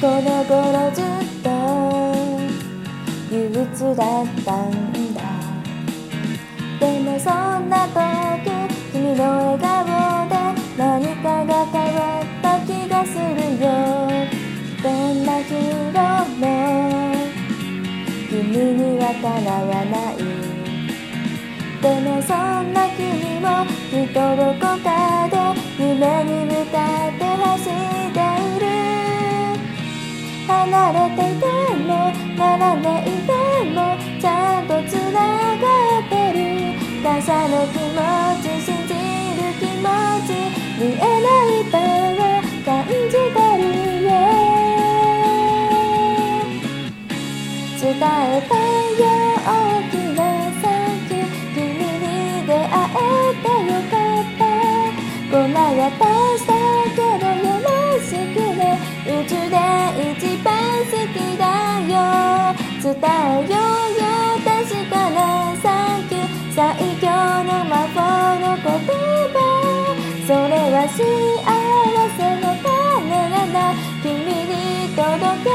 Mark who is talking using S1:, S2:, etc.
S1: この頃ずっと憂鬱だったんだ。でもそんな時君の笑顔で何かが変わった気がするよ。どんなヒーローも君にはかなわない。でもそんな君もきっとどこかで夢に向かって走っている。離れていても並んでいてもちゃんとつながってる。感謝の気持ち、信じる気持ち、見えないパワー感じてるよ。伝えたよ大きなサンキュー、君に出会えてよかった。ごまがたしたけどよろしくね。宇宙で一番好きだよ。伝えようよ確かなサンキュー、最強の魔法の言葉。それは幸せの種なんだ。君に届け